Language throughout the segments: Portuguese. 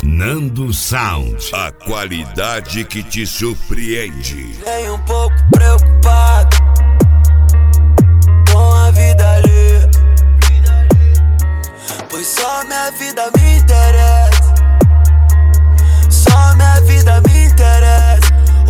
Nando Sound, a qualidade que te surpreende. Nem um pouco preocupado com a vida ali, pois só minha vida me interessa. Só minha vida me interessa.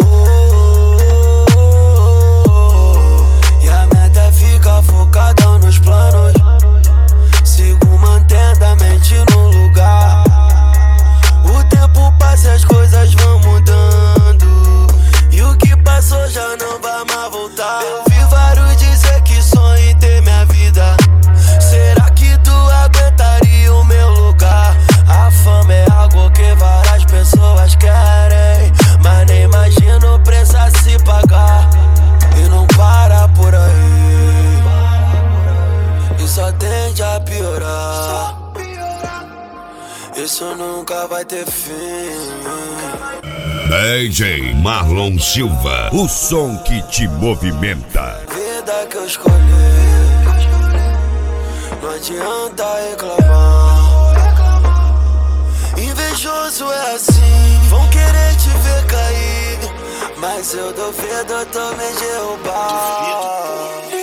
E a meta fica focada nos planos. Sigo mantendo a mente no lugar. O tempo passa e as coisas vão mudando, e o que passou já não vai mais voltar. Eu vi vários dizer que sonho em ter minha vida. Será que tu aguentaria o meu lugar? A fama é algo que várias pessoas querem, mas nem imagino o preço a se pagar. E não para por aí, e só tende a piorar. Isso nunca vai ter fim. DJ Marlon Silva, o som que te movimenta. Vida que eu escolhi, não adianta reclamar. Invejoso é assim, vão querer te ver cair, mas eu duvido tu me derrubar.